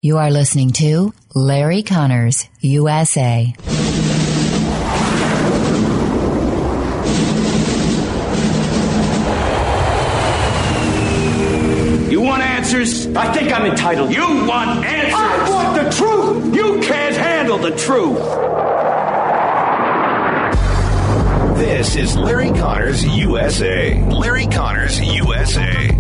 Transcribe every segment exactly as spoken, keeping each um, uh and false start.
You are listening to Larry Connors, U S A. You want answers? I think I'm entitled. You want answers? I want the truth! You can't handle the truth! This is Larry Connors, U S A. Larry Connors, U S A.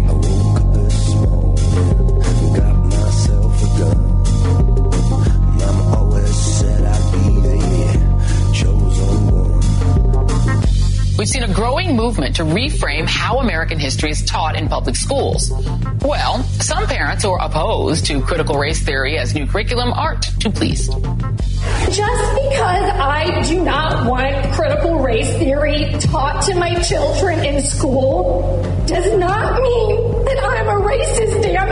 We've seen a growing movement to reframe how American history is taught in public schools. Well, some parents who are opposed to critical race theory as new curriculum aren't too pleased. Just because I do not want critical race theory taught to my children in school does not mean that I'm a racist, damn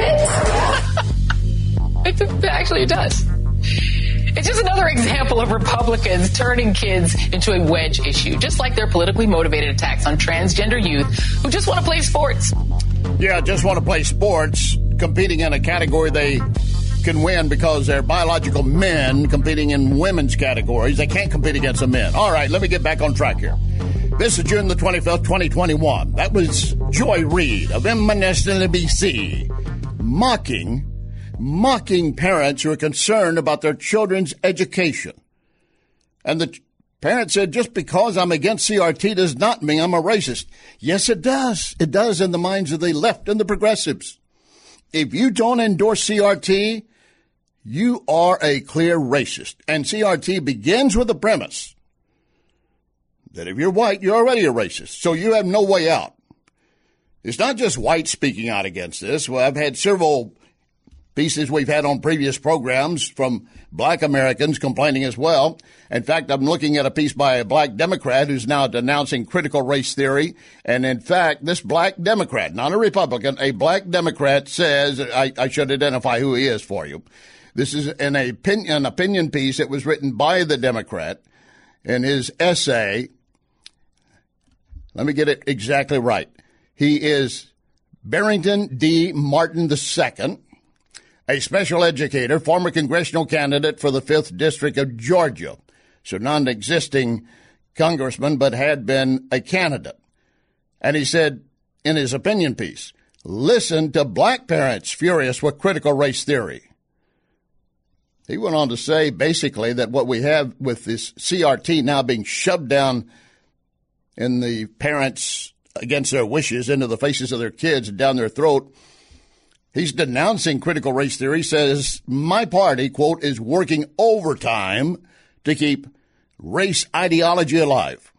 it. It actually does. It's just another example of Republicans turning kids into a wedge issue, just like their politically motivated attacks on transgender youth who just want to play sports. Yeah, just want to play sports, competing in a category they can win because they're biological men competing in women's categories. They can't compete against the men. All right, let me get back on track here. This is June the twenty-fifth, twenty twenty-one. That was Joy Reid of M S N B C mocking mocking parents who are concerned about their children's education. And the parent said, just because I'm against C R T does not mean I'm a racist. Yes, it does. It does in the minds of the left and the progressives. If you don't endorse C R T, you are a clear racist. And C R T begins with the premise that if you're white, you're already a racist. So you have no way out. It's not just whites speaking out against this. Well, I've had several pieces we've had on previous programs from black Americans complaining as well. In fact, I'm looking at a piece by a black Democrat who's now denouncing critical race theory. And in fact, this black Democrat, not a Republican, a black Democrat says, I, I should identify who he is for you. This is an opinion, an opinion piece that was written by the Democrat in his essay. Let me get it exactly right. He is Barrington D. Martin the Second, a special educator, former congressional candidate for the fifth District of Georgia. So non-existing congressman, but had been a candidate. And he said in his opinion piece, listen to black parents furious with critical race theory. He went on to say basically that what we have with this C R T now being shoved down in the parents against their wishes into the faces of their kids and down their throat. He's denouncing critical race theory, says, my party, quote, is working overtime to keep race ideology alive.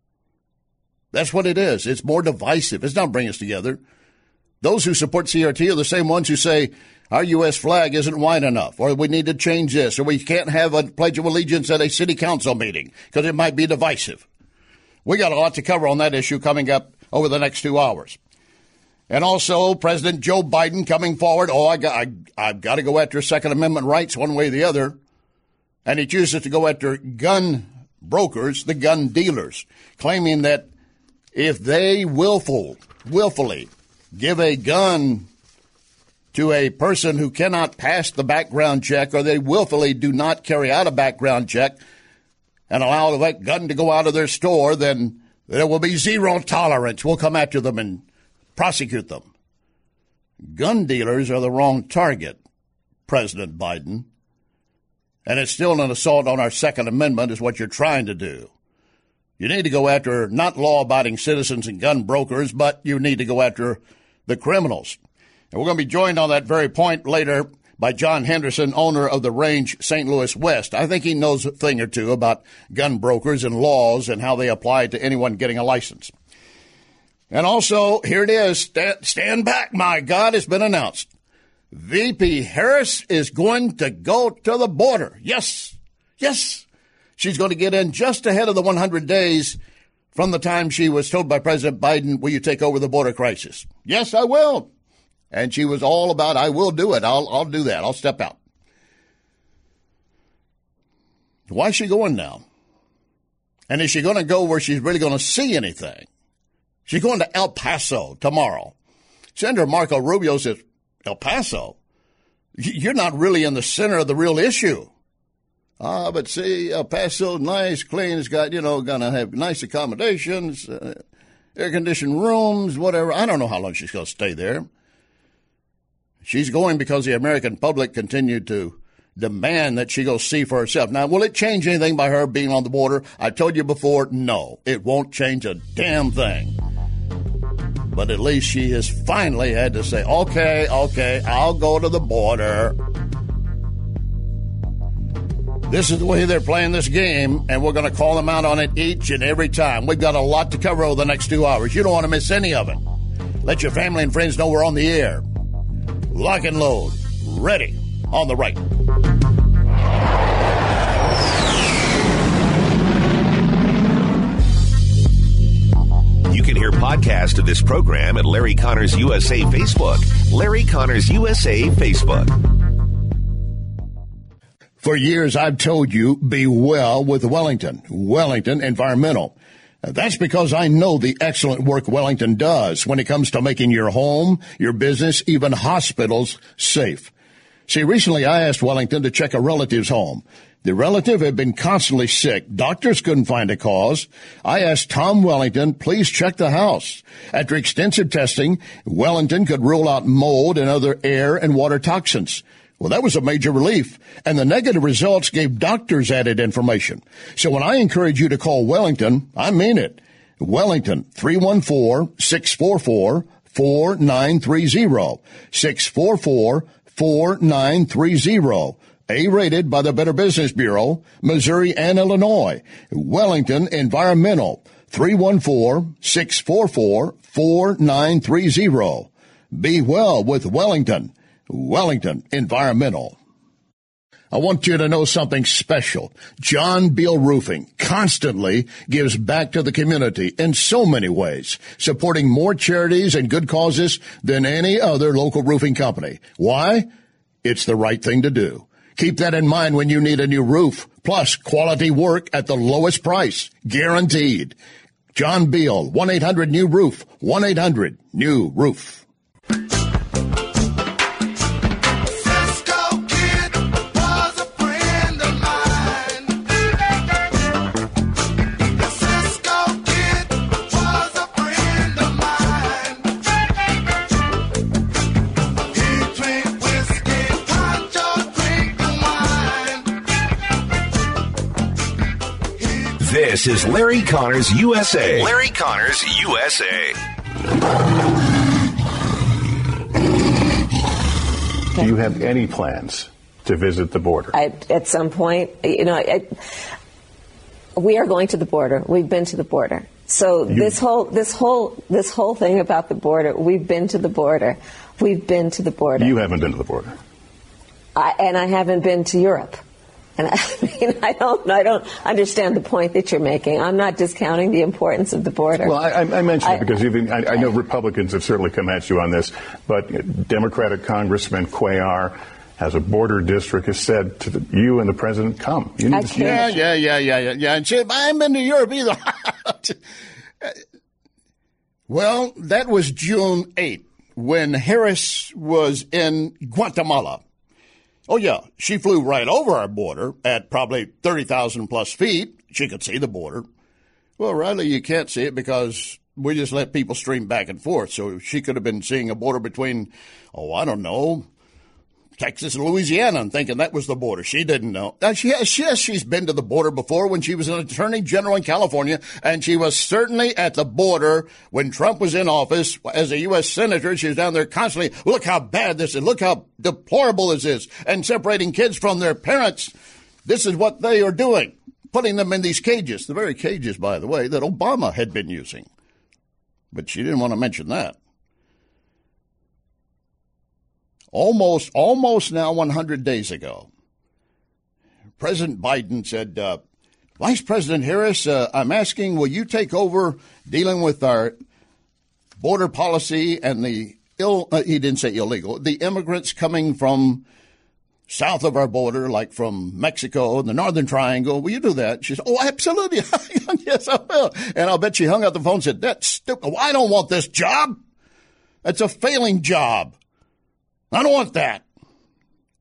That's what it is. It's more divisive. It's not bringing us together. Those who support C R T are the same ones who say our U S flag isn't wide enough, or we need to change this, or we can't have a Pledge of Allegiance at a city council meeting because it might be divisive. We got a lot to cover on that issue coming up over the next two hours. And also, President Joe Biden coming forward. Oh, I got, I, I've got to go after Second Amendment rights one way or the other. And he chooses to go after gun brokers, the gun dealers, claiming that if they willful, willfully give a gun to a person who cannot pass the background check, or they willfully do not carry out a background check and allow that gun to go out of their store, then there will be zero tolerance. We'll come after them and prosecute them. Gun dealers are the wrong target, President Biden. And it's still an assault on our Second Amendment is what you're trying to do. You need to go after not law-abiding citizens and gun brokers, but you need to go after the criminals. And we're going to be joined on that very point later by John Henderson, owner of the Range Saint Louis West. I think he knows a thing or two about gun brokers and laws and how they apply to anyone getting a license. And also, here it is. Stand, stand back, my God, it's been announced. V P Harris is going to go to the border. Yes, yes. She's going to get in just ahead of the one hundred days from the time she was told by President Biden, will you take over the border crisis? Yes, I will. And she was all about, I will do it. I'll, I'll do that. I'll step out. Why is she going now? And is she going to go where she's really going to see anything? She's going to El Paso tomorrow. Senator Marco Rubio says, El Paso? you're not really in the center of the real issue. Ah, but see, El Paso, nice, clean. It's got, you know, going to have nice accommodations, uh, air-conditioned rooms, whatever. I don't know how long she's going to stay there. She's going because the American public continued to demand that she go see for herself. Now, will it change anything by her being on the border? I told you before, no. It won't change a damn thing. But at least she has finally had to say, okay, okay, I'll go to the border. This is the way they're playing this game, and we're going to call them out on it each and every time. We've got a lot to cover over the next two hours. You don't want to miss any of it. Let your family and friends know we're on the air. Lock and load. Ready. On the right. You can hear podcast of this program at Larry Connors U S A Facebook. Larry Connors U S A Facebook. For years, I've told you, be well with Wellington. Wellington Environmental. That's because I know the excellent work Wellington does when it comes to making your home, your business, even hospitals safe. See, recently I asked Wellington to check a relative's home. The relative had been constantly sick. Doctors couldn't find a cause. I asked Tom Wellington, please check the house. After extensive testing, Wellington could rule out mold and other air and water toxins. Well, that was a major relief, and the negative results gave doctors added information. So when I encourage you to call Wellington, I mean it. Wellington, three one four, six four four, four nine three zero, six four four, four nine three zero. A-rated by the Better Business Bureau, Missouri and Illinois. Wellington Environmental, three one four, six four four, four nine three zero. Be well with Wellington. Wellington Environmental. I want you to know something special. John Beal Roofing constantly gives back to the community in so many ways, supporting more charities and good causes than any other local roofing company. Why? It's the right thing to do. Keep that in mind when you need a new roof, plus quality work at the lowest price, guaranteed. John Beal, one eight hundred new roof, one eight hundred new roof. This is Larry Connors U S A. Larry Connors U S A. Do you have any plans to visit the border? I, at some point, you know, I, we are going to the border. We've been to the border. So you, this whole this whole this whole thing about the border, we've been to the border. We've been to the border. You haven't been to the border. I, and I haven't been to Europe. And I mean, I don't, I don't understand the point that you're making. I'm not discounting the importance of the border. Well, I, I mentioned it because even, I, I know Republicans have certainly come at you on this, but Democratic Congressman Cuellar has a border district, has said to the, you and the president, come. You need to yeah, yeah, yeah, yeah, yeah, yeah. And she, I haven't been to Europe either. Well, that was June eighth when Harris was in Guatemala. Oh, yeah, she flew right over our border at probably thirty thousand plus feet. She could see the border. Well, Riley, you can't see it because we just let people stream back and forth. So she could have been seeing a border between, oh, I don't know, Texas and Louisiana and thinking that was the border. She didn't know. Uh, she, yes, yes, she's been to the border before when she was an attorney general in California, and she was certainly at the border when Trump was in office as a U S senator. She was down there constantly, look how bad this is, look how deplorable this is, and separating kids from their parents. This is what they are doing, putting them in these cages, the very cages, by the way, that Obama had been using. But she didn't want to mention that. Almost, almost now one hundred days ago, President Biden said, uh, Vice President Harris, uh, I'm asking, will you take over dealing with our border policy and the ill, uh, he didn't say illegal, the immigrants coming from south of our border, like from Mexico and the Northern Triangle. Will you do that? She said, oh, absolutely. Yes, I will. And I'll bet she hung up the phone and said, that's stupid. Well, I don't want this job. That's a failing job. I don't want that.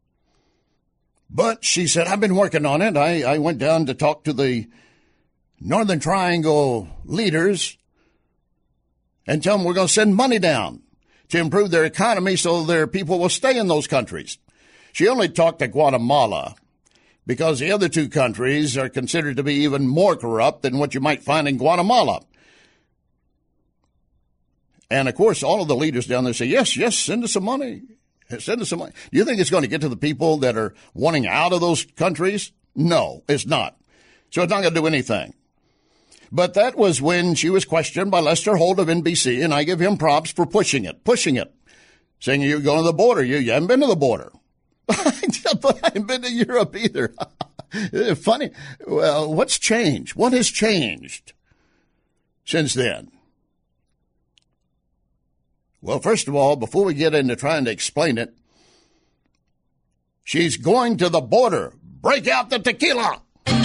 But she said, I've been working on it. I, I went down to talk to the Northern Triangle leaders and tell them we're going to send money down to improve their economy so their people will stay in those countries. She only talked to Guatemala because the other two countries are considered to be even more corrupt than what you might find in Guatemala. And, of course, all of the leaders down there say, yes, yes, send us some money. Send us some money. Do you think it's going to get to the people that are wanting out of those countries? No, it's not. So it's not going to do anything. But that was when she was questioned by Lester Holt of N B C, and I give him props for pushing it, pushing it, saying you're going to the border. You, you haven't been to the border. But I haven't been to Europe either. Funny. Well, what's changed? What has changed since then? Well, first of all, before we get into trying to explain it, she's going to the border. Break out the tequila.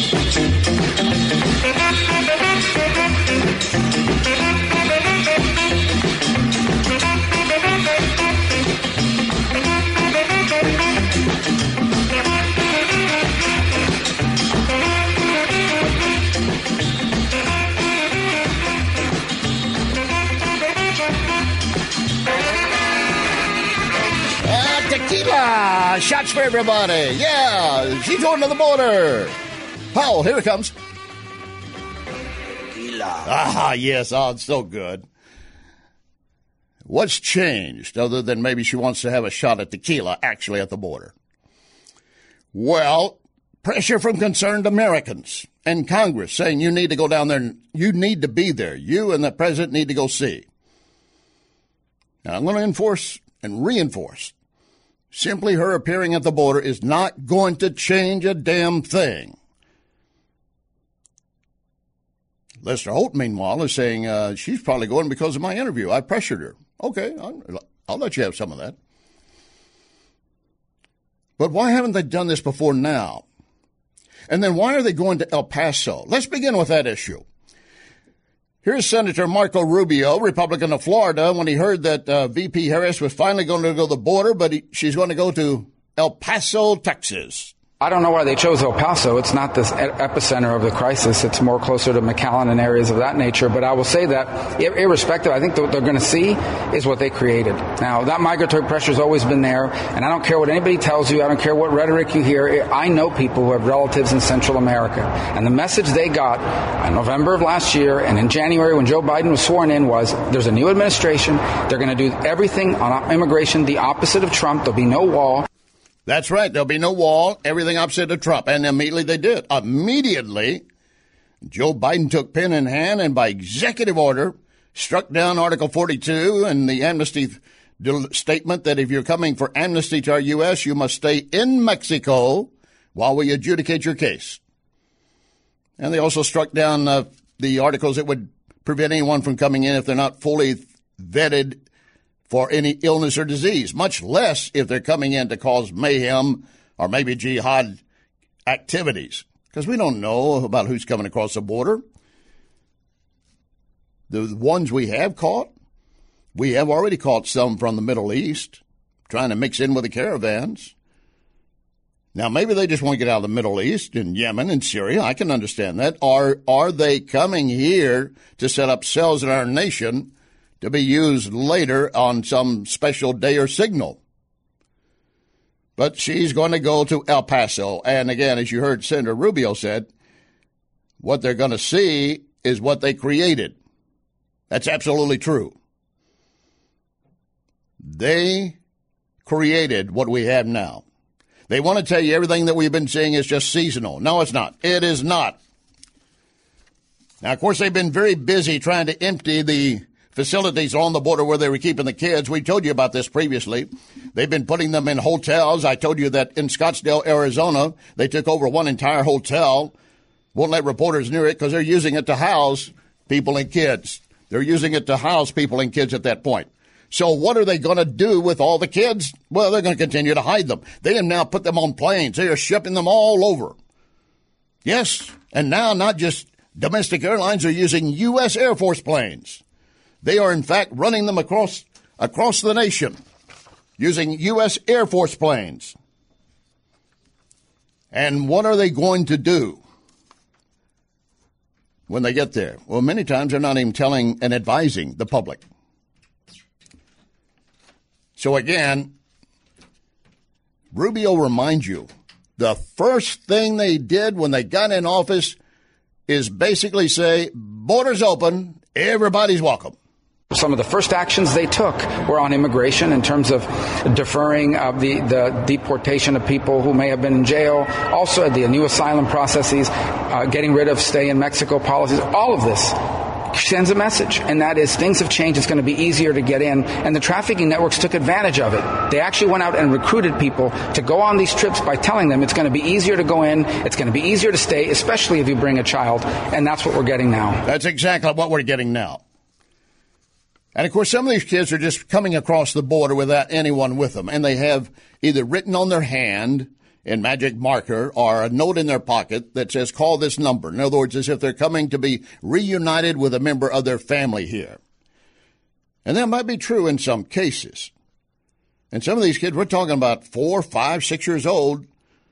Tequila! Shots for everybody. Yeah, she's going to the border. Powell, here it comes. Tequila. Ah, yes. Oh, it's so good. What's changed other than maybe she wants to have a shot at tequila actually at the border? Well, pressure from concerned Americans and Congress saying you need to go down there and you need to be there. You and the president need to go see. Now, I'm going to enforce and reinforce. Simply her appearing at the border is not going to change a damn thing. Lester Holt, meanwhile, is saying uh, she's probably going because of my interview. I pressured her. Okay, I'll, I'll let you have some of that. But why haven't they done this before now? And then why are they going to El Paso? Let's begin with that issue. Here's Senator Marco Rubio, Republican of Florida, when he heard that uh, V P Harris was finally going to go to the border, but he, she's going to go to El Paso, Texas. I don't know why they chose El Paso. It's not the epicenter of the crisis. It's more closer to McAllen and areas of that nature. But I will say that, irrespective, I think what they're going to see is what they created. Now, that migratory pressure has always been there, and I don't care what anybody tells you. I don't care what rhetoric you hear. I know people who have relatives in Central America. And the message they got in November of last year and in January when Joe Biden was sworn in was there's a new administration. They're going to do everything on immigration the opposite of Trump. There'll be no wall. That's right. There'll be no wall, everything opposite of Trump. And immediately they did. Immediately, Joe Biden took pen in hand and by executive order struck down Article forty-two and the amnesty statement that if you're coming for amnesty to our U S, you must stay in Mexico while we adjudicate your case. And they also struck down uh, the articles that would prevent anyone from coming in if they're not fully vetted for any illness or disease, much less if they're coming in to cause mayhem or maybe jihad activities, because we don't know about who's coming across the border. The ones we have caught, we have already caught some from the Middle East trying to mix in with the caravans. Now, maybe they just want to get out of the Middle East and Yemen and Syria. I can understand that. Or are they coming here to set up cells in our nation to be used later on some special day or signal? But she's going to go to El Paso. And again, as you heard Senator Rubio said, what they're going to see is what they created. That's absolutely true. They created what we have now. They want to tell you everything that we've been seeing is just seasonal. No, it's not. It is not. Now, of course, they've been very busy trying to empty the facilities on the border where they were keeping the kids. We told you about this previously. They've been putting them in hotels. I told you that in Scottsdale, Arizona, they took over one entire hotel. Won't let reporters near it because they're using it to house people and kids. They're using it to house people and kids at that point. So what are they going to do with all the kids? Well, they're going to continue to hide them. They have now put them on planes. They are shipping them all over. Yes, and now not just domestic airlines are using U S Air Force planes. They are, in fact, running them across across the nation using U S Air Force planes. And what are they going to do when they get there? Well, many times they're not even telling and advising the public. So again, Rubio reminds you, the first thing they did when they got in office is basically say, borders open, everybody's welcome. Some of the first actions they took were on immigration in terms of deferring of the, the deportation of people who may have been in jail, also the new asylum processes, uh, getting rid of stay in Mexico policies. All of this sends a message, and that is things have changed. It's going to be easier to get in, and the trafficking networks took advantage of it. They actually went out and recruited people to go on these trips by telling them it's going to be easier to go in, it's going to be easier to stay, especially if you bring a child, and that's what we're getting now. That's exactly what we're getting now. And, of course, some of these kids are just coming across the border without anyone with them, and they have either written on their hand in magic marker or a note in their pocket that says, call this number. In other words, as if they're coming to be reunited with a member of their family here. And that might be true in some cases. And some of these kids, we're talking about four, five, six years old.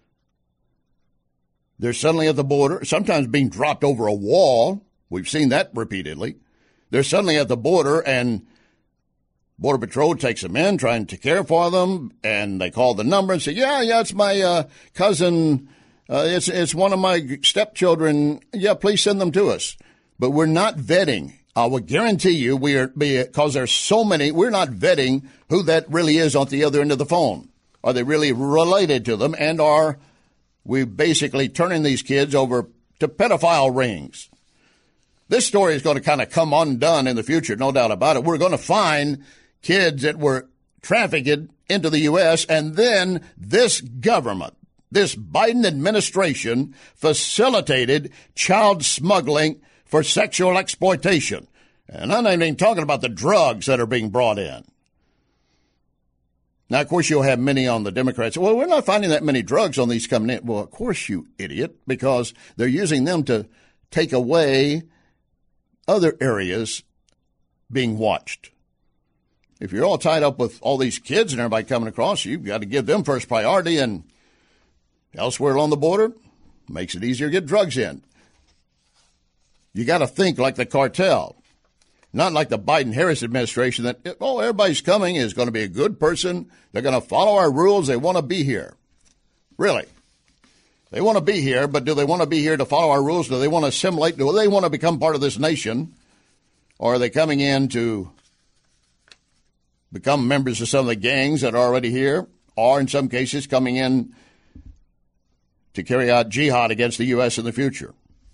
They're suddenly at the border, sometimes being dropped over a wall. We've seen that repeatedly. They're suddenly at the border, and Border Patrol takes them in, trying to care for them, and they call the number and say, yeah, yeah, it's my uh, cousin. Uh, it's it's one of my stepchildren. Yeah, please send them to us. But we're not vetting. I will guarantee you, we are because there's so many, we're not vetting who that really is on the other end of the phone. Are they really related to them? And are we basically turning these kids over to pedophile rings? This story is going to kind of come undone in the future, no doubt about it. We're going to find kids that were trafficked into the U S, and then this government, this Biden administration, facilitated child smuggling for sexual exploitation. And I'm not even talking about the drugs that are being brought in. Now, of course, you'll have many on the Democrats. Well, we're not finding that many drugs on these coming in. Well, of course, you idiot, because they're using them to take away other areas being watched. If you're all tied up with all these kids and everybody coming across, you've got to give them first priority, and elsewhere along the border makes it easier to get drugs in. You got to think like the cartel, not like the Biden-Harris administration that, oh, everybody's coming is going to be a good person. They're going to follow our rules. They want to be here. Really? They want to be here, but do they want to be here to follow our rules? Do they want to assimilate? Do they want to become part of this nation? Or are they coming in to become members of some of the gangs that are already here? Or in some cases coming in to carry out jihad against the U S in the future?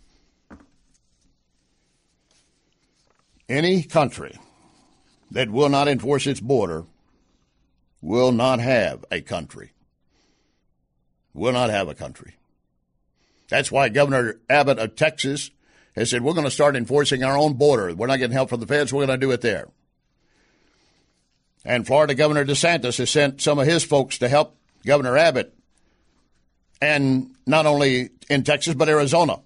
Any country that will not enforce its border will not have a country. Will not have a country. That's why Governor Abbott of Texas has said, we're going to start enforcing our own border. We're not getting help from the feds. We're going to do it there. And Florida Governor DeSantis has sent some of his folks to help Governor Abbott, and not only in Texas, but Arizona.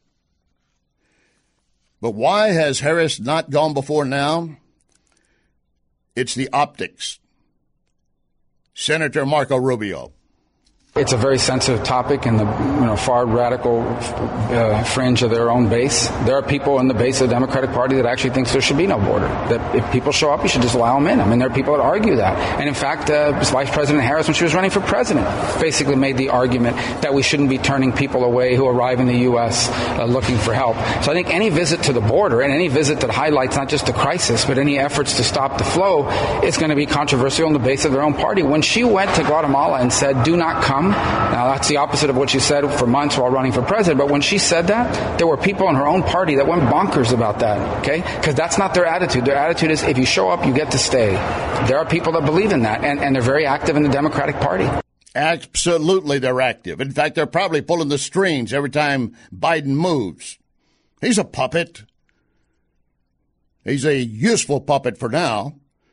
But why has Harris not gone before now? It's the optics. Senator Marco Rubio. It's a very sensitive topic in the you know, far radical uh, fringe of their own base. There are people in the base of the Democratic Party that actually thinks there should be no border. That if people show up, you should just allow them in. I mean, there are people that argue that. And in fact, uh, Vice President Harris, when she was running for president, basically made the argument that we shouldn't be turning people away who arrive in the U S uh, looking for help. So I think any visit to the border and any visit that highlights not just the crisis, but any efforts to stop the flow is going to be controversial on the base of their own party. When she went to Guatemala and said, do not come, now, that's the opposite of what she said for months while running for president. But when she said that, there were people in her own party that went bonkers about that, okay? Because that's not their attitude. Their attitude is if you show up, you get to stay. There are people that believe in that, and, and they're very active in the Democratic Party. Absolutely, they're active. In fact, they're probably pulling the strings every time Biden moves. He's a puppet. He's a useful puppet for now.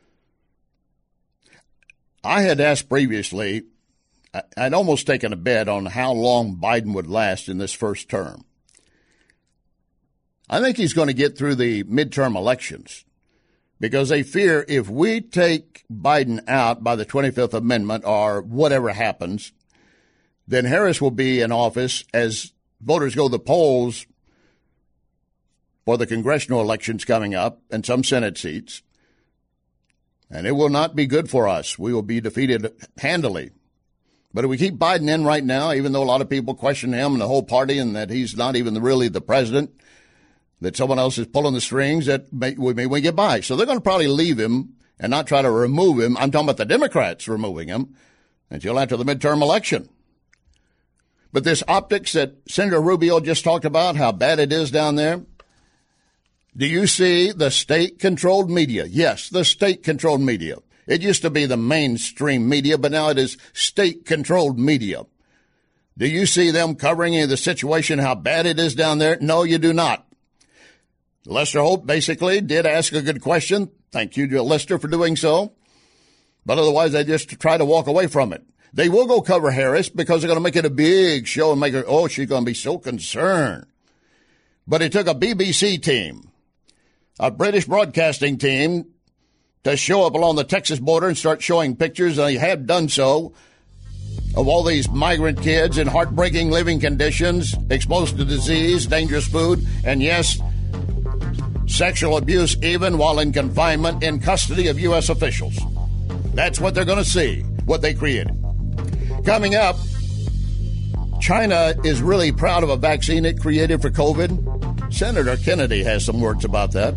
I had asked previously, I'd almost taken a bet on how long Biden would last in this first term. I think he's going to get through the midterm elections because they fear if we take Biden out by the twenty-fifth Amendment or whatever happens, then Harris will be in office as voters go to the polls for the congressional elections coming up and some Senate seats. And it will not be good for us. We will be defeated handily. But if we keep Biden in right now, even though a lot of people question him and the whole party and that he's not even really the president, that someone else is pulling the strings, that may, we may we get by. So they're going to probably leave him and not try to remove him. I'm talking about the Democrats removing him until after the midterm election. But this optics that Senator Rubio just talked about, how bad it is down there, do you see the state-controlled media? Yes, the state-controlled media. It used to be the mainstream media, but now it is state-controlled media. Do you see them covering the situation, how bad it is down there? No, you do not. Lester Holt basically did ask a good question. Thank you to Lester for doing so. But otherwise, they just try to walk away from it. They will go cover Harris because they're going to make it a big show and make her, oh, she's going to be so concerned. But it took a B B C team, a British broadcasting team, to show up along the Texas border and start showing pictures, and they have done so, of all these migrant kids in heartbreaking living conditions, exposed to disease, dangerous food, and yes, sexual abuse even while in confinement in custody of U S officials. That's what they're going to see, what they created. Coming up, China is really proud of a vaccine it created for COVID. Senator Kennedy has some words about that.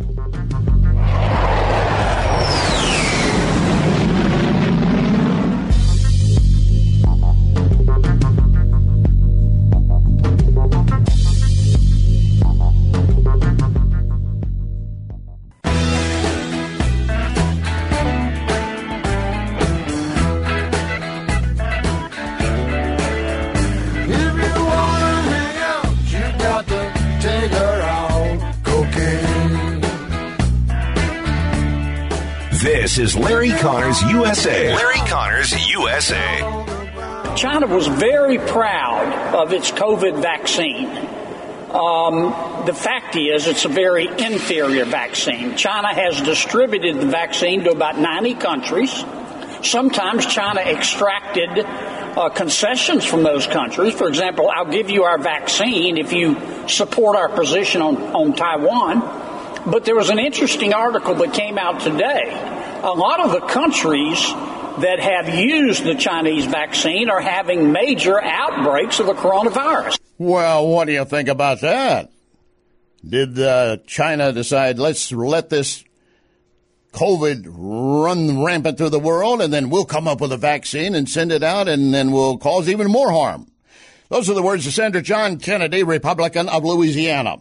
This is Larry Connors U S A. Larry Connors U S A. China was very proud of its COVID vaccine. Um, the fact is, it's a very inferior vaccine. China has distributed the vaccine to about ninety countries. Sometimes China extracted uh, concessions from those countries. For example, I'll give you our vaccine if you support our position on, on Taiwan. But there was an interesting article that came out today. A lot of the countries that have used the Chinese vaccine are having major outbreaks of the coronavirus. Well, what do you think about that? Did uh, China decide, let's let this COVID run rampant through the world, and then we'll come up with a vaccine and send it out, and then we'll cause even more harm? Those are the words of Senator John Kennedy, Republican of Louisiana.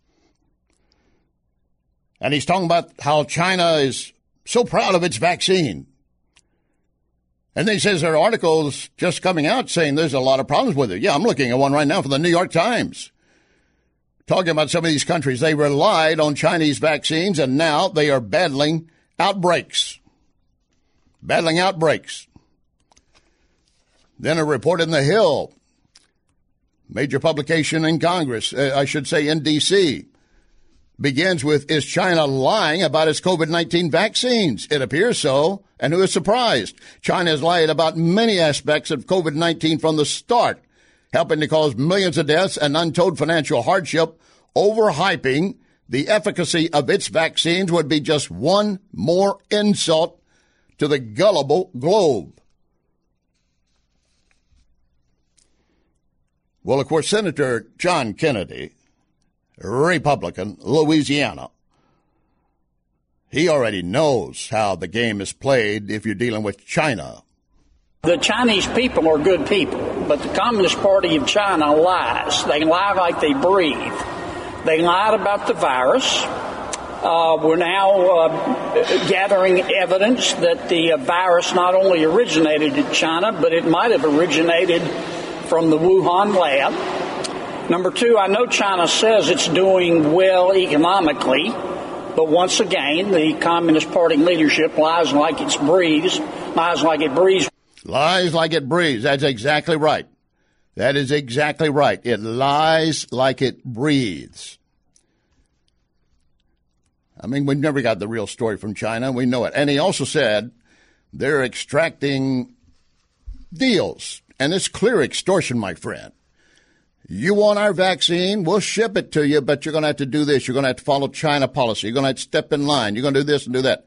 And he's talking about how China is so proud of its vaccine. And then he says there are articles just coming out saying there's a lot of problems with it. Yeah, I'm looking at one right now from the New York Times, talking about some of these countries. They relied on Chinese vaccines, and now they are battling outbreaks. Battling outbreaks. Then a report in The Hill, major publication in Congress, uh, I should say in D C, begins with, is China lying about its COVID nineteen vaccines? It appears so, and who is surprised? China has lied about many aspects of COVID nineteen from the start, helping to cause millions of deaths and untold financial hardship. Overhyping the efficacy of its vaccines would be just one more insult to the gullible globe. Well, of course, Senator John Kennedy, Republican, Louisiana, he already knows how the game is played if you're dealing with China. The Chinese people are good people, but the Communist Party of China lies. They lie like they breathe. They lied about the virus. Uh, we're now uh, gathering evidence that the uh, virus not only originated in China, but it might have originated from the Wuhan lab. Number two, I know China says it's doing well economically, but once again, the Communist Party leadership lies like it breathes, lies like it breathes. Lies like it breathes. That's exactly right. That is exactly right. It lies like it breathes. I mean, we've never got the real story from China. We know it. And he also said they're extracting deals And it's clear extortion, my friend. You want our vaccine? We'll ship it to you, but you're going to have to do this. You're going to have to follow China policy. You're going to have to step in line. You're going to do this and do that.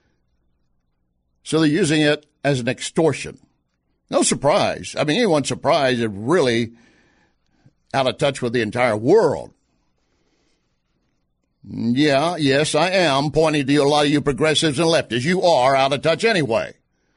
So they're using it as an extortion. No surprise. I mean, anyone surprised is really out of touch with the entire world. Yeah, yes, I am pointing to you, a lot of you progressives and leftists. You are out of touch anyway.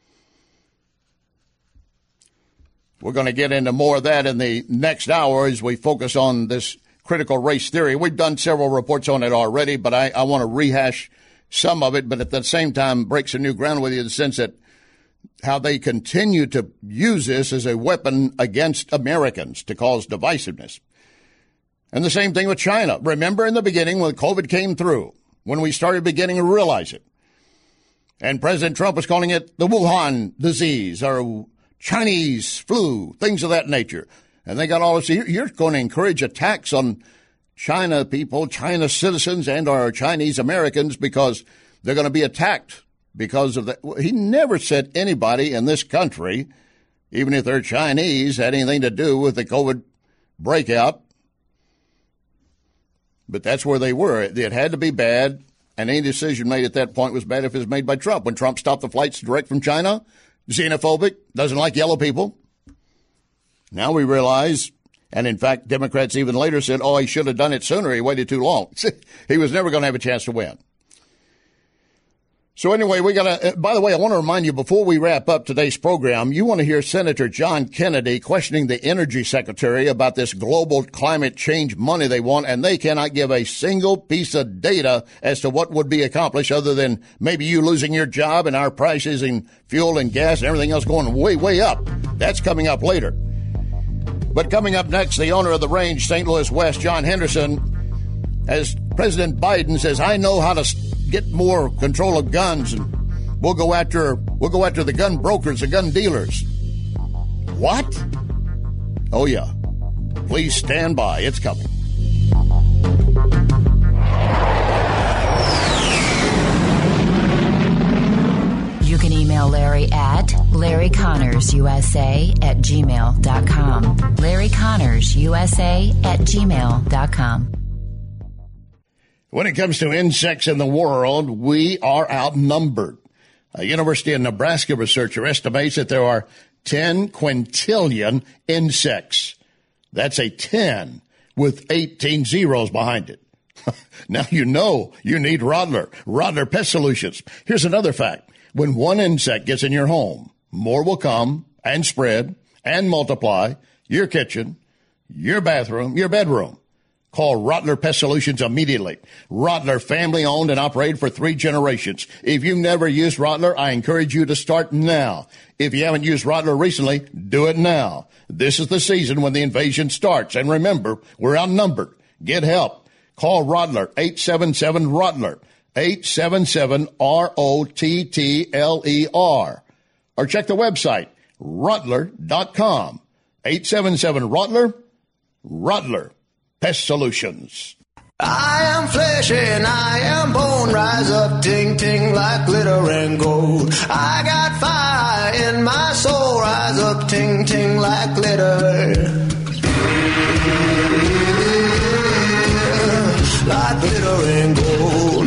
We're going to get into more of that in the next hour as we focus on this critical race theory. We've done several reports on it already, but I, I want to rehash some of it, but at the same time break some new ground with you in the sense that how they continue to use this as a weapon against Americans to cause divisiveness. And the same thing with China. Remember in the beginning when COVID came through, when we started beginning to realize it, and President Trump was calling it the Wuhan disease or Chinese flu, things of that nature. And they got all this. You're going to encourage attacks on China people, China citizens, and our Chinese Americans because they're going to be attacked because of that. He never said anybody in this country, even if they're Chinese, had anything to do with the COVID breakout. But that's where they were. It had to be bad, and any decision made at that point was bad if it was made by Trump. When Trump stopped the flights direct from China, xenophobic, doesn't like yellow people. Now we realize, and in fact, Democrats even later said, oh, he should have done it sooner. He waited too long. He was never going to have a chance to win. So anyway, we got to, by the way, I want to remind you before we wrap up today's program, you want to hear Senator John Kennedy questioning the Energy Secretary about this global climate change money they want, and they cannot give a single piece of data as to what would be accomplished other than maybe you losing your job and our prices in fuel and gas and everything else going way, way up. That's coming up later. But coming up next, the owner of the range, Saint Louis West, John Henderson, as President Biden says, I know how to get more control of guns, and we'll go after we'll go after the gun brokers, the gun dealers. What? Oh, yeah. Please stand by. It's coming. You can email Larry at larryconnorsusa at gmail dot com. larryconnorsusa at gmail dot com. When it comes to insects in the world, we are outnumbered. A University of Nebraska researcher estimates that there are ten quintillion insects. That's a ten with eighteen zeros behind it. Now you know you need Rottler. Rottler Pest Solutions. Here's another fact. When one insect gets in your home, more will come and spread and multiply your kitchen, your bathroom, your bedroom. Call Rottler Pest Solutions immediately. Rottler, family-owned and operated for three generations. If you've never used Rottler, I encourage you to start now. If you haven't used Rottler recently, do it now. This is the season when the invasion starts. And remember, we're outnumbered. Get help. Call Rottler, eight seven seven, Rottler, eight seven seven, R O T T L E R. Or check the website, rottler dot com. eight seven seven, Rottler, Rottler Pest Solutions. I am flesh and I am bone, rise up, ting, ting, like glitter and gold. I got fire in my soul, rise up, ting, ting, like glitter. Like glitter and gold.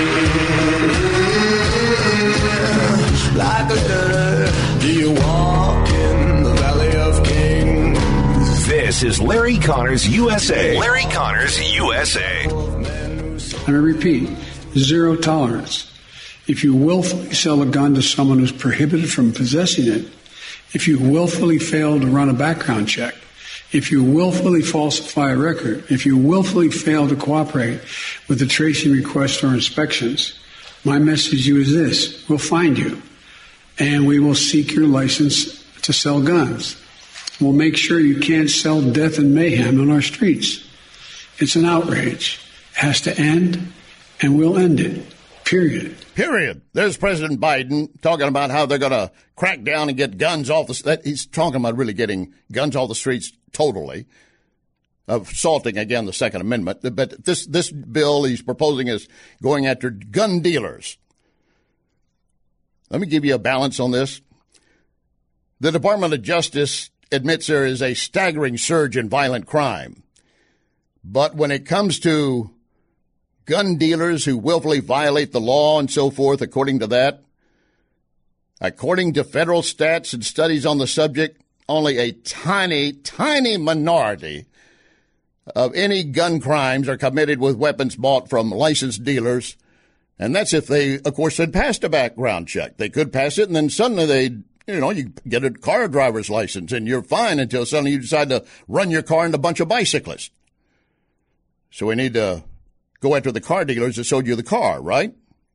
Like glitter. Do you walk in the valley of kings? This is Larry Connors U S A. Larry Connors U S A. And I repeat, zero tolerance. If you willfully sell a gun to someone who's prohibited from possessing it, if you willfully fail to run a background check, if you willfully falsify a record, if you willfully fail to cooperate with the tracing request or inspections, my message to you is this: we'll find you, and we will seek your license to sell guns. We'll make sure you can't sell death and mayhem on our streets. It's an outrage. It has to end, and we'll end it. Period. Period. There's President Biden talking about how they're going to crack down and get guns off the that He's talking about really getting guns off the streets totally, assaulting, again, the Second Amendment. But this, this bill he's proposing is going after gun dealers. Let me give you a balance on this. The Department of Justice admits there is a staggering surge in violent crime. But when it comes to gun dealers who willfully violate the law and so forth, according to that, according to federal stats and studies on the subject, only a tiny, tiny minority of any gun crimes are committed with weapons bought from licensed dealers. And that's if they, of course, had passed a background check. They could pass it, and then suddenly they, you know, you get a car driver's license, and you're fine until suddenly you decide to run your car into a bunch of bicyclists. So we need to go after the car dealers that sold you the car, right?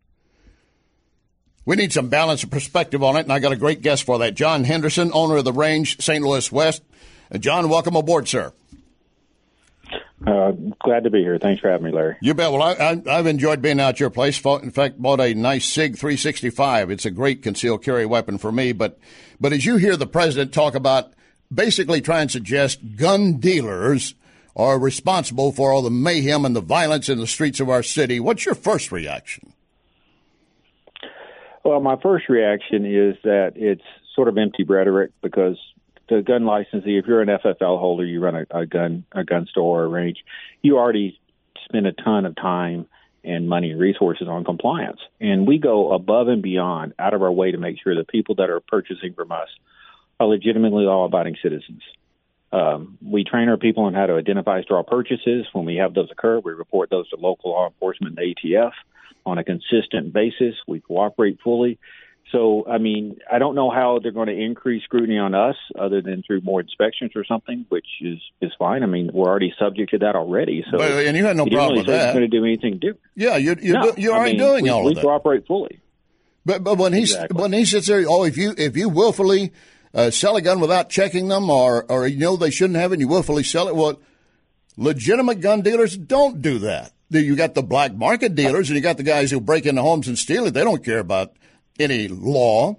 We need some balance and perspective on it, and I got a great guest for that. John Henderson, owner of the Range, Saint Louis West. Uh, John, welcome aboard, sir. Uh, glad to be here. Thanks for having me, Larry. You bet. Well, I, I, I've enjoyed being out your place. In fact, bought a nice SIG three sixty-five. It's a great concealed carry weapon for me. But, but as you hear the president talk about basically try and suggest gun dealers are responsible for all the mayhem and the violence in the streets of our city, what's your first reaction? Well, my first reaction is that it's sort of empty rhetoric because the gun licensee, if you're an F F L holder, you run a, a gun a gun store or a range, you already spend a ton of time and money and resources on compliance. And we go above and beyond out of our way to make sure that people that are purchasing from us are legitimately law-abiding citizens. Um, we train our people on how to identify straw purchases. When we have those occur, we report those to local law enforcement and A T F on a consistent basis. We cooperate fully. So, I mean, I don't know how they're going to increase scrutiny on us other than through more inspections or something, which is, is fine. I mean, we're already subject to that already. So, but, and you had no problem really with that. It's going to do anything different. Yeah, you, you, no, you're I already mean, doing we, all we of that. We cooperate fully. But but when he's exactly. when he sits there, oh, if you if you willfully uh, sell a gun without checking them, or or you know they shouldn't have, and you willfully sell it, well, legitimate gun dealers don't do that. You got the black market dealers, and you got the guys who break into homes and steal it. They don't care about any law.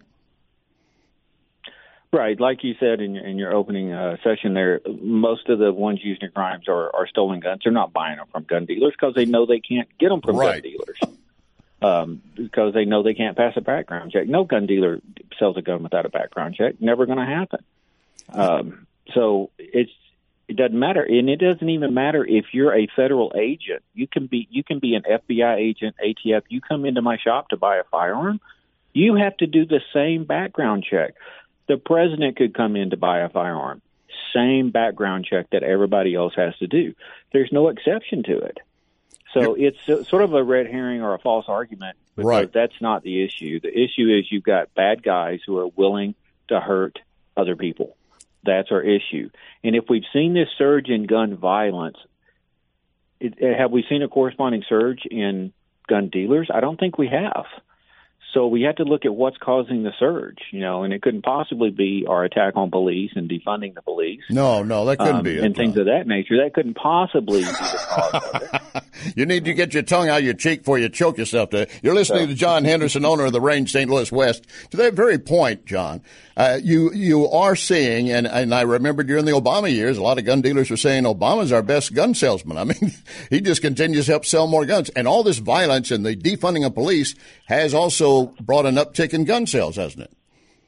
Right. Like you said in your, in your opening uh, session there, most of the ones used in crimes are, are stolen guns. They're not buying them from gun dealers because they know they can't get them from right. gun dealers um, because they know they can't pass a background check. No gun dealer sells a gun without a background check. Never going to happen. Um, so it's it doesn't matter. And it doesn't even matter if you're a federal agent. You can be you can be an F B I agent, A T F. You come into my shop to buy a firearm, you have to do the same background check. The president could come in to buy a firearm, same background check that everybody else has to do. There's no exception to it. So it's sort of a red herring or a false argument because right. that's not the issue. The issue is you've got bad guys who are willing to hurt other people. That's our issue. And if we've seen this surge in gun violence, it, have we seen a corresponding surge in gun dealers? I don't think we have. So we have to look at what's causing the surge, you know, and it couldn't possibly be our attack on police and defunding the police. No, no, that couldn't um, be it. And things no. of that nature. That couldn't possibly be the cause of it. You need to get your tongue out of your cheek before you choke yourself to. You're listening so. to John Henderson, owner of the Range, Saint Louis West. To that very point, John, uh, you you are seeing, and, and I remember during the Obama years, a lot of gun dealers were saying Obama's our best gun salesman. I mean, he just continues to help sell more guns. And all this violence and the defunding of police has also brought an uptick in gun sales, hasn't it?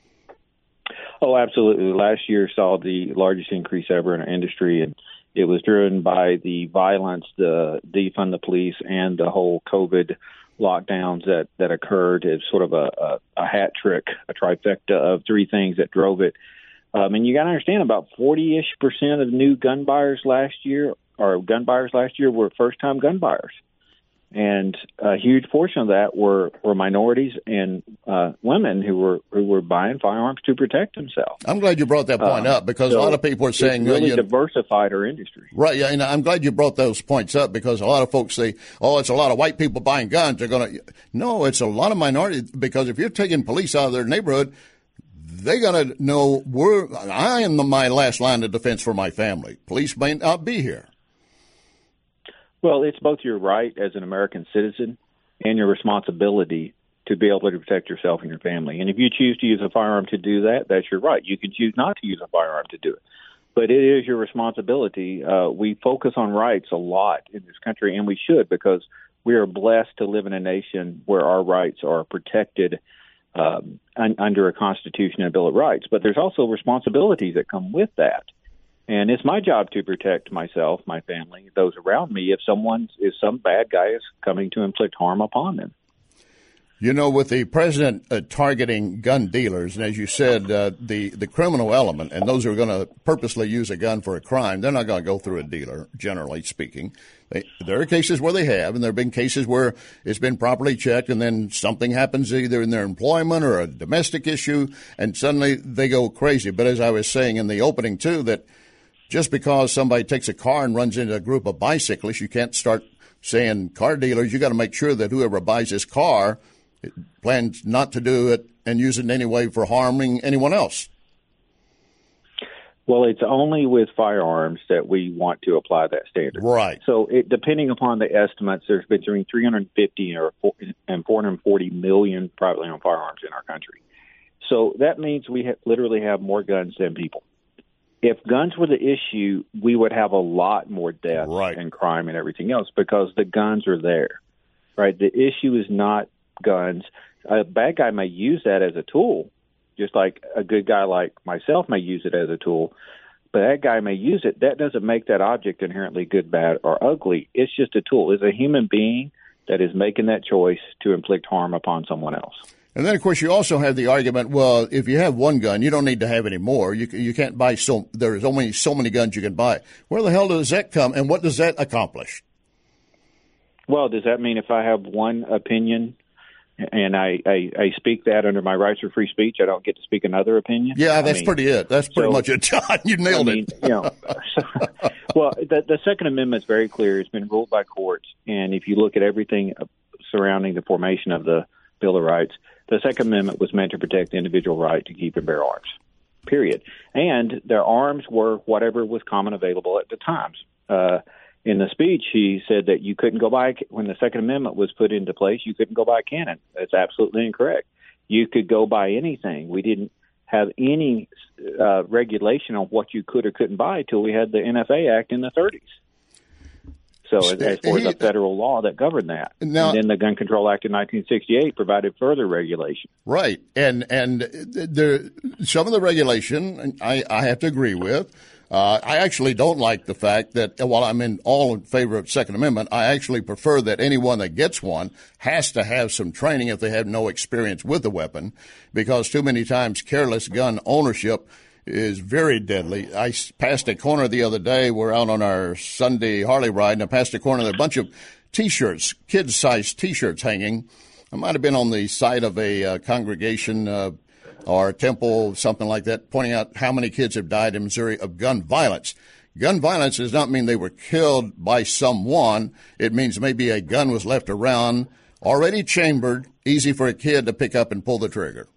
Oh, absolutely. Last year saw the largest increase ever in our industry, and it was driven by the violence, the defund the police, and the whole COVID lockdowns that, that occurred. It's sort of a, a, a hat trick, a trifecta of three things that drove it. Um, and you got to understand, about forty-ish percent of new gun buyers last year, or gun buyers last year, were first-time gun buyers. And a huge portion of that were, were minorities and uh, women who were who were buying firearms to protect themselves. I'm glad you brought that point uh, up because so a lot of people are saying it's really uh, you know, diversified our industry. Right, yeah, and I'm glad you brought those points up because a lot of folks say, "Oh, it's a lot of white people buying guns." They're going to no, it's a lot of minorities because if you're taking police out of their neighborhood, they're going to know we're I am the, my last line of defense for my family. Police may not be here. Well, it's both your right as an American citizen and your responsibility to be able to protect yourself and your family. And if you choose to use a firearm to do that, that's your right. You can choose not to use a firearm to do it. But it is your responsibility. Uh, we focus on rights a lot in this country, and we should because we are blessed to live in a nation where our rights are protected um, un- under a Constitution and a Bill of Rights. But there's also responsibilities that come with that. And it's my job to protect myself, my family, those around me, if someone, if some bad guy is coming to inflict harm upon them. You know, with the president uh, targeting gun dealers, and as you said, uh, the, the criminal element, and those who are going to purposely use a gun for a crime, they're not going to go through a dealer, generally speaking. They, there are cases where they have, and there have been cases where it's been properly checked, and then something happens either in their employment or a domestic issue, and suddenly they go crazy. But as I was saying in the opening, too, that just because somebody takes a car and runs into a group of bicyclists, you can't start saying, car dealers, you got to make sure that whoever buys this car plans not to do it and use it in any way for harming anyone else. Well, it's only with firearms that we want to apply that standard. Right. So it, depending upon the estimates, there's between three hundred fifty or four, and four hundred forty million privately owned firearms in our country. So that means we ha- literally have more guns than people. If guns were the issue, we would have a lot more deaths right. and crime and everything else because the guns are there, right? The issue is not guns. A bad guy may use that as a tool, just like a good guy like myself may use it as a tool, but that guy may use it. That doesn't make that object inherently good, bad, or ugly. It's just a tool. It's a human being that is making that choice to inflict harm upon someone else. And then, of course, you also have the argument, well, if you have one gun, you don't need to have any more. You you can't buy so – there's only so many guns you can buy. Where the hell does that come, and what does that accomplish? Well, does that mean if I have one opinion – and I, I, I speak that under my rights for free speech, I don't get to speak another opinion? Yeah, that's I mean, pretty it. That's pretty so, much it, John. You nailed I mean, it. you know, so, well, the, the Second Amendment is very clear. It's been ruled by courts. And if you look at everything surrounding the formation of the Bill of Rights, the Second Amendment was meant to protect the individual right to keep and bear arms, period. And their arms were whatever was common available at the times. Uh, In the speech, he said that you couldn't go buy, when the Second Amendment was put into place, you couldn't go buy a cannon. That's absolutely incorrect. You could go buy anything. We didn't have any uh, regulation on what you could or couldn't buy until we had the N F A Act in the thirties. So as, as for the federal law that governed that. Now, and then the Gun Control Act of nineteen sixty-eight provided further regulation. Right. And and there, some of the regulation I, I have to agree with. Uh, I actually don't like the fact that while I'm in all in favor of Second Amendment, I actually prefer that anyone that gets one has to have some training if they have no experience with the weapon, because too many times careless gun ownership is very deadly. I passed a corner the other day. We're out on our Sunday Harley ride, and I passed a corner. There are a bunch of T-shirts, kids-sized T-shirts hanging. I might have been on the side of a uh, congregation uh, or a temple, something like that, pointing out how many kids have died in Missouri of gun violence. Gun violence does not mean they were killed by someone. It means maybe a gun was left around, already chambered, easy for a kid to pick up and pull the trigger.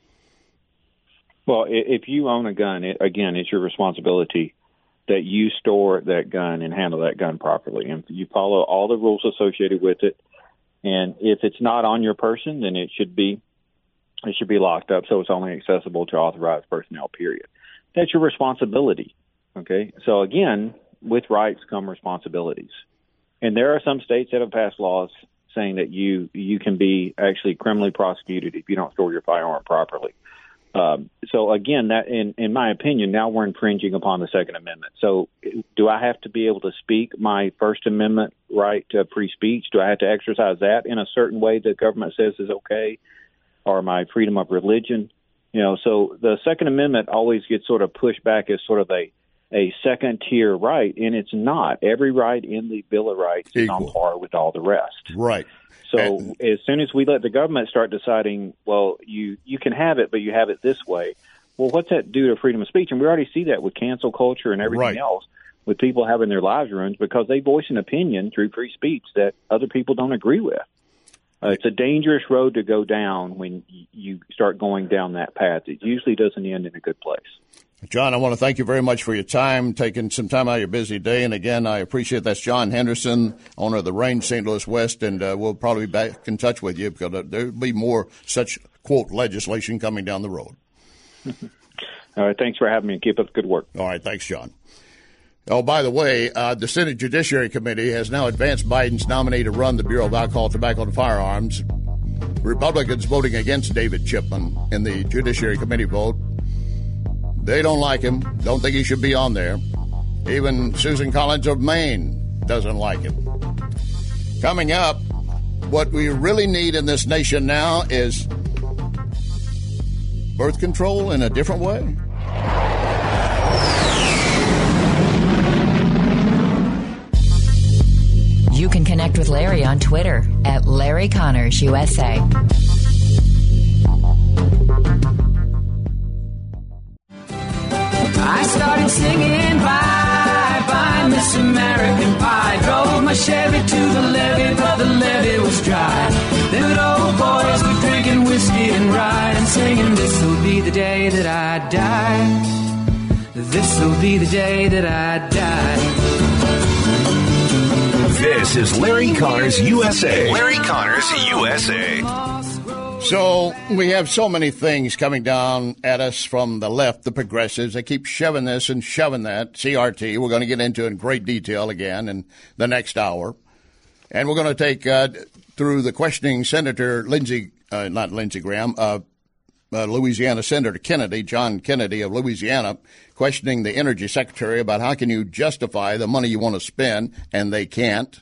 Well, if you own a gun, it, again, it's your responsibility that you store that gun and handle that gun properly. And you follow all the rules associated with it. And if it's not on your person, then it should be it should be locked up so it's only accessible to authorized personnel, period. That's your responsibility, okay? So, again, with rights come responsibilities. And there are some states that have passed laws saying that you, you can be actually criminally prosecuted if you don't store your firearm properly. Um, so, again, that in, in my opinion, now we're infringing upon the Second Amendment. So do I have to be able to speak my First Amendment right to free speech? Do I have to exercise that in a certain way the government says is okay? Or my freedom of religion? You know, so the Second Amendment always gets sort of pushed back as sort of a, a second-tier right, and it's not. Every right in the Bill of Rights is on par with all the rest. Right. So and, as soon as we let the government start deciding, well, you, you can have it, but you have it this way, well, what's that do to freedom of speech? And we already see that with cancel culture and everything right. else, with people having their lives ruined because they voice an opinion through free speech that other people don't agree with. Uh, it's a dangerous road to go down when y- you start going down that path. It usually doesn't end in a good place. John, I want to thank you very much for your time, taking some time out of your busy day. And again, I appreciate that's John Henderson, owner of the Range Saint Louis West, and uh, we'll probably be back in touch with you because there'll be more such, quote, legislation coming down the road. All right, thanks for having me, and keep up the good work. All right, thanks, John. Oh, by the way, uh, the Senate Judiciary Committee has now advanced Biden's nominee to run the Bureau of Alcohol, Tobacco, and Firearms. Republicans voting against David Chipman in the Judiciary Committee vote. They don't like him, don't think he should be on there. Even Susan Collins of Maine doesn't like him. Coming up, what we really need in this nation now is birth control in a different way. You can connect with Larry on Twitter at Larry Connors U S A. I started singing bye bye Miss American Pie. Drove my Chevy to the levee, but the levee was dry. Them good old boys were drinking whiskey and rye and singing, this'll be the day that I die. This'll be the day that I die. This is Larry Connors U S A. Larry Connors U S A. So we have so many things coming down at us from the left, the progressives. They keep shoving this and shoving that. C R T, we're going to get into in great detail again in the next hour. And we're going to take uh, through the questioning Senator Lindsey, uh, not Lindsey Graham, uh, uh, Louisiana Senator Kennedy, John Kennedy of Louisiana, questioning the Energy Secretary about how can you justify the money you want to spend, and they can't.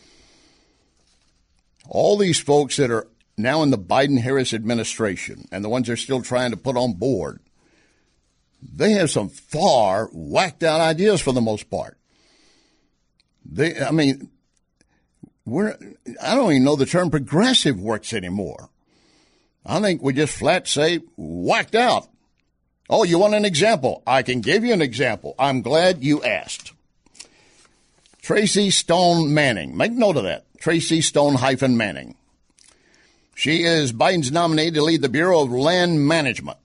All these folks that are now in the Biden-Harris administration and the ones they're still trying to put on board, they have some far whacked out ideas for the most part. They, I mean, we're, I don't even know the term progressive works anymore. I think we just flat say whacked out. Oh, you want an example? I can give you an example. I'm glad you asked. Tracy Stone Manning. Make note of that. Tracy Stone hyphen Manning. She is Biden's nominee to lead the Bureau of Land Management.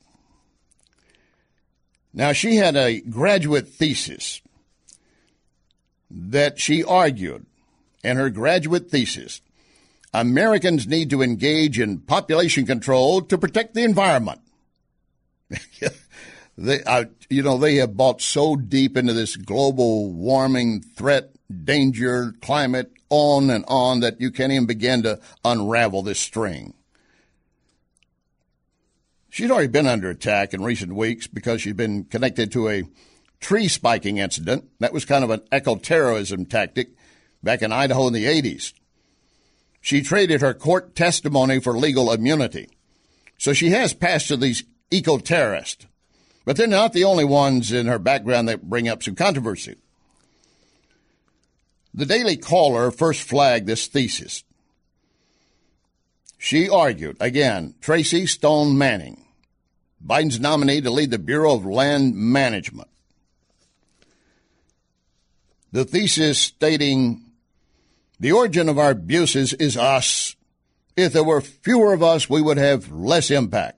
Now, she had a graduate thesis that she argued in her graduate thesis. Americans need to engage in population control to protect the environment. They, uh, you know, they have bought so deep into this global warming threat, danger, climate, on and on, that you can't even begin to unravel this string. She's already been under attack in recent weeks because she's been connected to a tree spiking incident. That was kind of an eco-terrorism tactic back in Idaho in the eighties. She traded her court testimony for legal immunity. So she has passed to these eco-terrorists. But they're not the only ones in her background that bring up some controversy. The Daily Caller first flagged this thesis. She argued, again, Tracy Stone Manning, Biden's nominee to lead the Bureau of Land Management. The thesis stating, the origin of our abuses is us. If there were fewer of us, we would have less impact.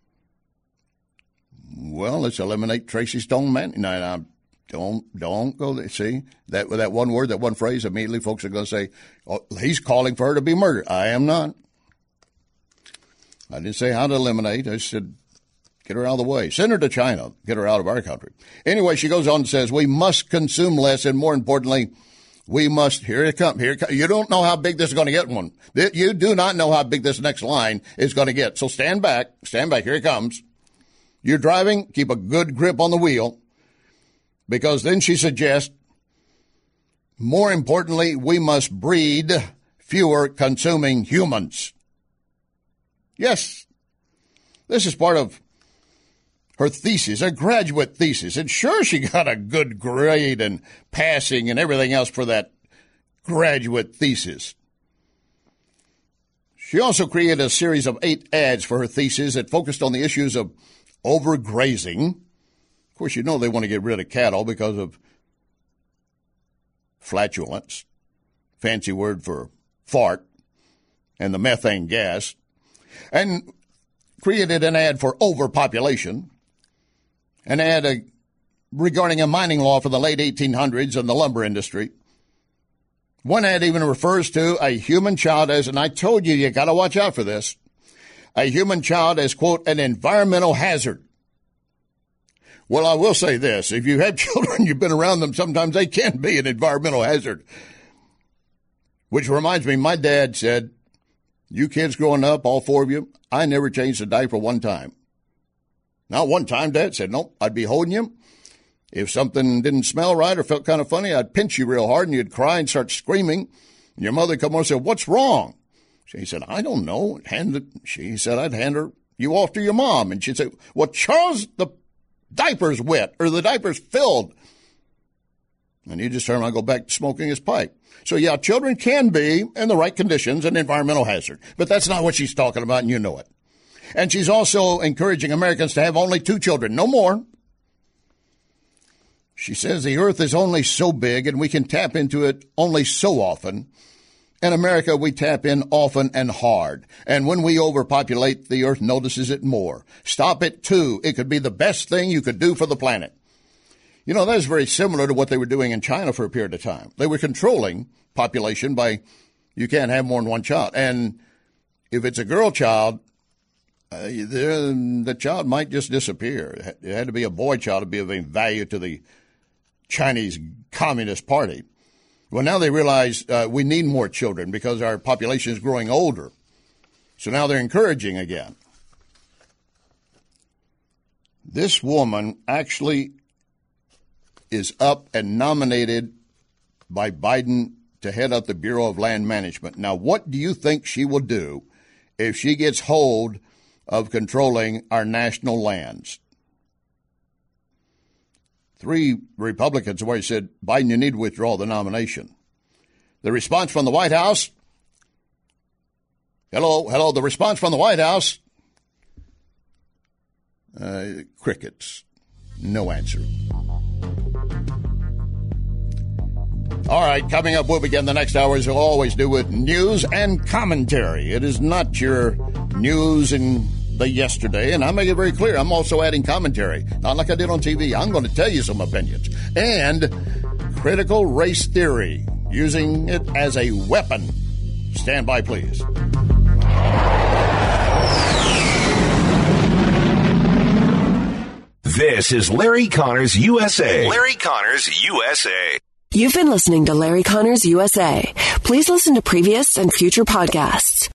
Well, let's eliminate Tracy Stone Manning. No, no, don't, don't go there. See, that, that one word, that one phrase, immediately folks are going to say, oh, he's calling for her to be murdered. I am not. I didn't say how to eliminate. I said, get her out of the way. Send her to China. Get her out of our country. Anyway, she goes on and says, we must consume less, and more importantly, we must, here it comes, here it comes. You don't know how big this is going to get, one. You do not know how big this next line is going to get. So stand back, stand back, here it comes. You're driving, keep a good grip on the wheel, because then she suggests, more importantly, we must breed fewer consuming humans. Yes, this is part of her thesis, a graduate thesis. And sure, she got a good grade and passing and everything else for that graduate thesis. She also created a series of eight ads for her thesis that focused on the issues of overgrazing. Of course, you know they want to get rid of cattle because of flatulence, fancy word for fart, and the methane gas, and created an ad for overpopulation, an ad uh, regarding a mining law for the late eighteen hundreds and the lumber industry. One ad even refers to a human child as, and I told you, you got to watch out for this, a human child as, quote, an environmental hazard. Well, I will say this. If you have children, you've been around them, sometimes they can be an environmental hazard. Which reminds me, my dad said, You kids growing up, all four of you, I never changed a diaper one time. Not one time, Dad said, nope, I'd be holding you. If something didn't smell right or felt kind of funny, I'd pinch you real hard and you'd cry and start screaming. And your mother would come over and say, what's wrong? She said, I don't know. Hand it. She said, I'd hand her you off to your mom. And she'd say, well, Charles, the diaper's wet or the diaper's filled. And he'd just turn around and go back to smoking his pipe. So, yeah, children can be, in the right conditions, an environmental hazard. But that's not what she's talking about, and you know it. And she's also encouraging Americans to have only two children, no more. She says the earth is only so big and we can tap into it only so often. In America, we tap in often and hard. And when we overpopulate, the earth notices it more. Stop it, too. It could be the best thing you could do for the planet. You know, that is very similar to what they were doing in China for a period of time. They were controlling population by you can't have more than one child. And if it's a girl child, uh, the, the child might just disappear. It had to be a boy child to be of any value to the Chinese Communist Party. Well, now they realize uh, we need more children because our population is growing older. So now they're encouraging again. This woman actually is up and nominated by Biden to head up the Bureau of Land Management. Now, what do you think she will do if she gets hold of controlling our national lands? Three Republicans have already said, Biden, you need to withdraw the nomination. The response from the White House, hello, hello, the response from the White House, uh, crickets, no answer. All right, coming up, we'll begin the next hour, as we'll always do, with news and commentary. It is not your news and the yesterday, and I make it very clear, I'm also adding commentary. Not like I did on T V. I'm going to tell you some opinions. And critical race theory, using it as a weapon. Stand by, please. This is Larry Connors U S A. Larry Connors U S A. You've been listening to Larry Connors U S A. Please listen to previous and future podcasts.